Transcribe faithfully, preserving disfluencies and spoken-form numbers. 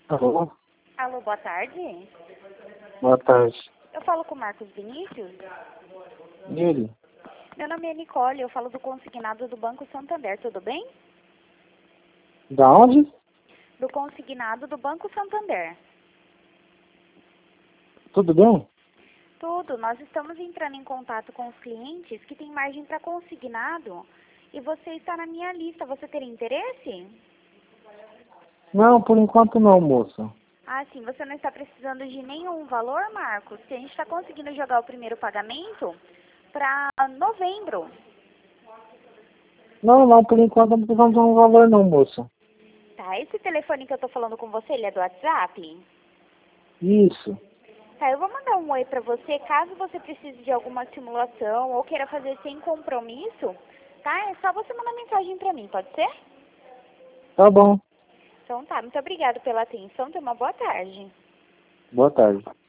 Alô? Alô, boa tarde. Boa tarde. Eu falo com o Marcos Vinícius. Ele? Meu nome é Nicole, eu falo do consignado do Banco Santander, tudo bem? Da onde? Do consignado do Banco Santander. Tudo bem? Tudo, nós estamos entrando em contato com os clientes que têm margem para consignado e você está na minha lista, você teria interesse? Não, por enquanto não, moça. Ah, sim, você não está precisando de nenhum valor, Marcos? Se a gente está conseguindo jogar o primeiro pagamento para novembro. Não, não, por enquanto não precisamos de um valor não, moça. Tá, esse telefone que eu tô falando com você, ele é do WhatsApp? Isso. Tá, eu vou mandar um oi pra você, caso você precise de alguma simulação ou queira fazer sem compromisso, tá? É só você mandar mensagem pra mim, pode ser? Tá bom. Então tá, muito obrigada pela atenção, tenha uma boa tarde. Boa tarde.